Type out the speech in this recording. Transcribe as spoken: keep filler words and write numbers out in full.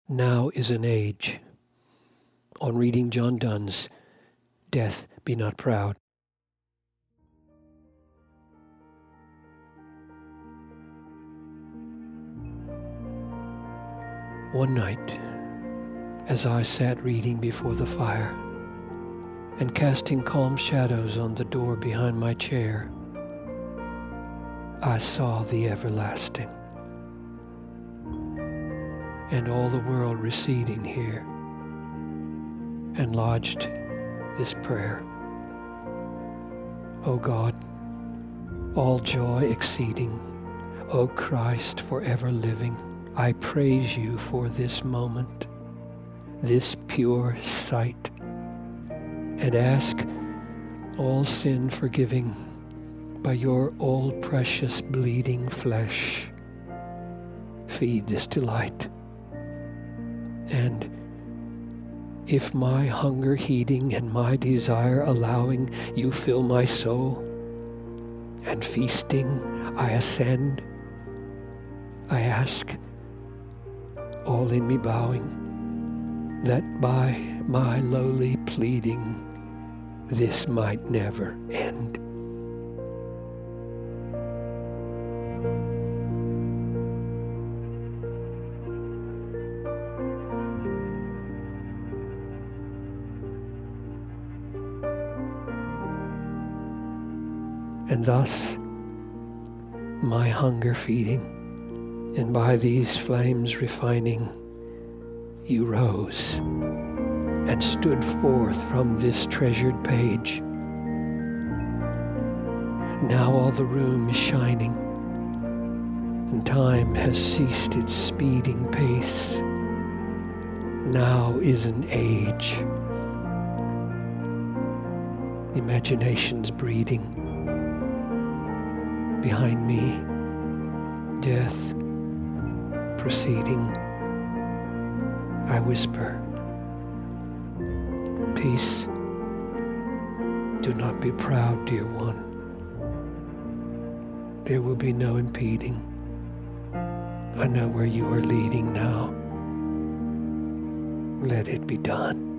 Now is an age. On reading John Donne's Death Be Not Proud. One night, as I sat reading before the fire and casting calm shadows on the door behind my chair, I saw the everlasting and all the world receding here, and lodged this prayer. O God, all joy exceeding, O Christ forever living, I praise you for this moment, this pure sight, and ask all sin forgiving by your all precious bleeding flesh. Feed this delight. And if my hunger heeding and my desire allowing, you fill my soul, and feasting I ascend, I ask, all in me bowing, that by my lowly pleading this might never end. And thus, my hunger feeding, and by these flames refining, you rose and stood forth from this treasured page. Now all the room is shining, and time has ceased its speeding pace. Now is an age, imagination's breeding. Behind me, death proceeding. I whisper, peace, do not be proud, dear one. There will be no impeding. I know where you are leading now. Let it be done.